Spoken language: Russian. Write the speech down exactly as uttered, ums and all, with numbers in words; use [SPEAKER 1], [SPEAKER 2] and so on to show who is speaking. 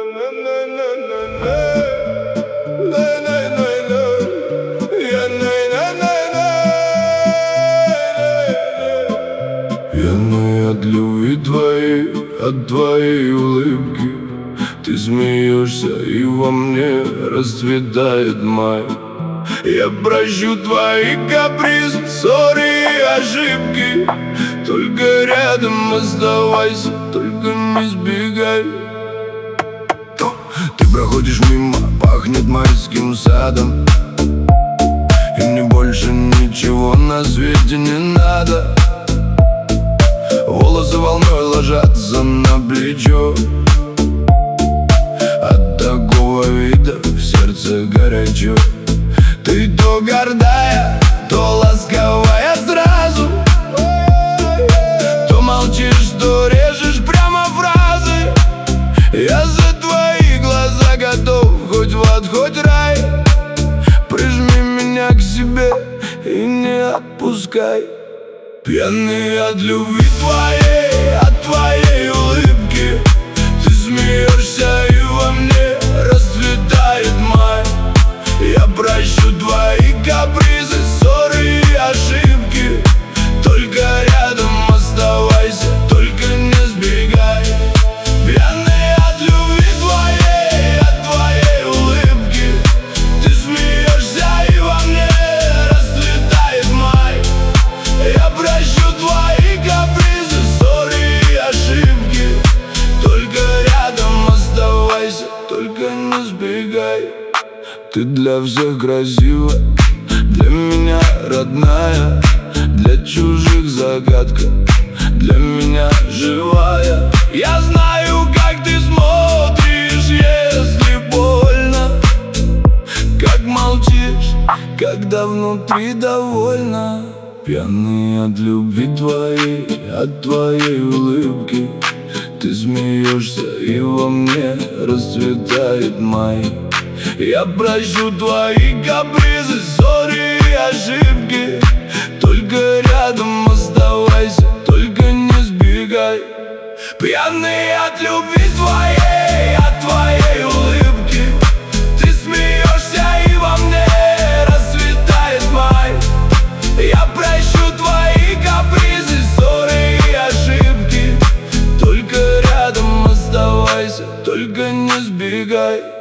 [SPEAKER 1] Пьяный от любви твоей, от твоей улыбки. Ты смеешься, и во мне расцветает май. Я прощу твои капризы, ссоры и ошибки. Только рядом оставайся, только не сбегай. Ты проходишь мимо, пахнет майским садом, и мне больше ничего на свете не надо. Волосы волной ложатся на плечо. От такого вида в сердце горячо. Ты то гордая, то ласковая сразу, то молчишь, то режешь прямо фразы. Я за твои глаза готов хоть в ад, хоть рай. Прижми меня к себе и не отпускай. Пьяный от любви твоей, от твоей улыбки. Ты смеешься, и во мне расцветает май. Я прощу твои капризы, ссоры и ошибки. Только рядом оставайся, только не сбегай. Пьяный от любви твоей, от твоей улыбки. Ты смеешься, и во мне расцветает май. Я прощу твои капризы, ссоры и ошибки. Только рядом оставайся, только не сбегай. Ты для всех красивая, для меня родная, для чужих загадка, для меня живая. Я знаю, как ты смотришь, если больно, как молчишь, когда внутри довольна. Пьяный от любви твоей, от твоей улыбки. Ты смеешься, и во мне расцветает май. Я прощу твои капризы, ссоры и ошибки. Только рядом оставайся, только не сбегай. Пьяный от любви твоей, от твоей улыбки. Ты смеешься, и во мне расцветает май. Я прощу твои капризы, ссоры и ошибки. Только рядом оставайся, только не сбегай.